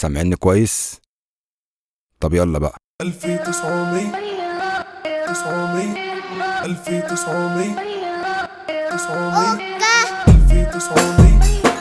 سامعني كويس؟ طب يلا بقى. 1900 900 1900 900 1900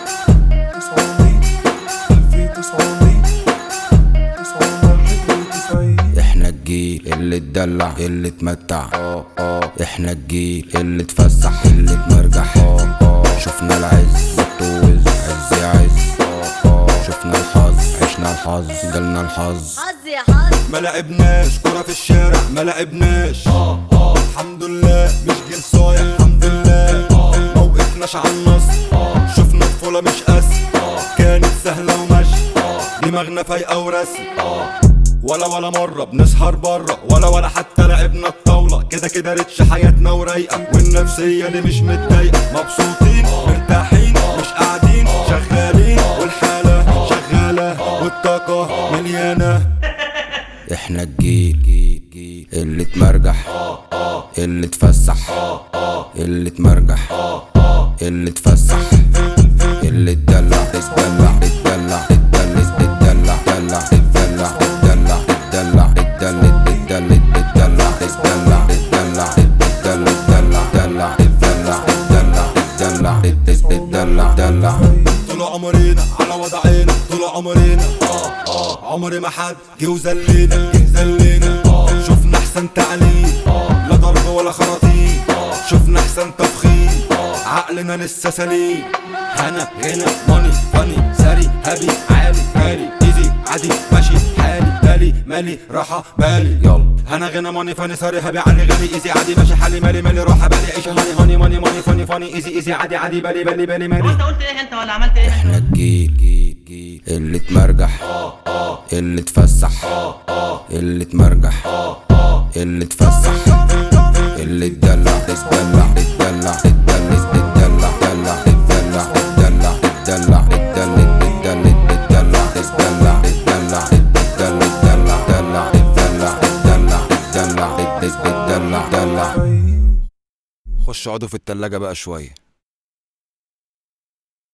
1900 احنا الجيل اللي اتدلع اللي اتمتع احنا الجيل اللي اتفسح اللي اتمرجح شفنا العز الطوز عز يا عز شفنا الحظ عشنا الحظ جالنا الحظ حظ يا حظ. ما لعبناش كرة في الشارع ما لعبناش الحمد لله مش جيل صايع الحمد لله ما وقفناش على النص شفنا طفولة مش قاسي كانت سهلة ومشي دماغنا فايقة ورسي ولا مرة بنسهر برا ولا حتى لعبنا الطاولة كده ريتش حياتنا ورايقة والنفسية دي مش متضايقة مبسوطين مرتاحين مش قاعدين شغالين والحالة شغالة والطاقة مليانة. احنا الجيل اللي اتمرجح اللي اتفسح اللي اتمرجح اللي اتفسح اللي اتدلع اتدلع اتدلع اتدلع اتدلع اتدلع اتدلع اتدلع اتدلع اتدلع اتدلع اتدلع اتدلع اتدلع اتدلع اتدلع اتدلع طول عمرنا على وضعنا طول عمرنا عمري ما حد جه وذلينا شفنا احسن تعليم لا ضرب ولا خراطيم شفنا احسن تفخيم عقلنا لسه سليم هنا غنى ماني فاني ساري هابي عالي بالي ايزي عادي ماشي حالي بالي مالي راحة بالي يلا هنا غنى ماني فاني ساري هابي عالي غالي ايزي عادي ماشي حالي مالي راحة بالي عيش هاني ماني فاني ايزي عادي بالي مالي. انت قلت ايه انت ولا عملت ايه؟ احنا الجيل اللي اتمرجح اللي اتفسح اللي اتمرجح اللي اتفسح اللي اتدلع اتدلع اتدلع اتدلع اتدلع اتدلع اتدلع اتدلع اتدلع اتدلع. خش اقعدوا في التلاجة بقى شوية.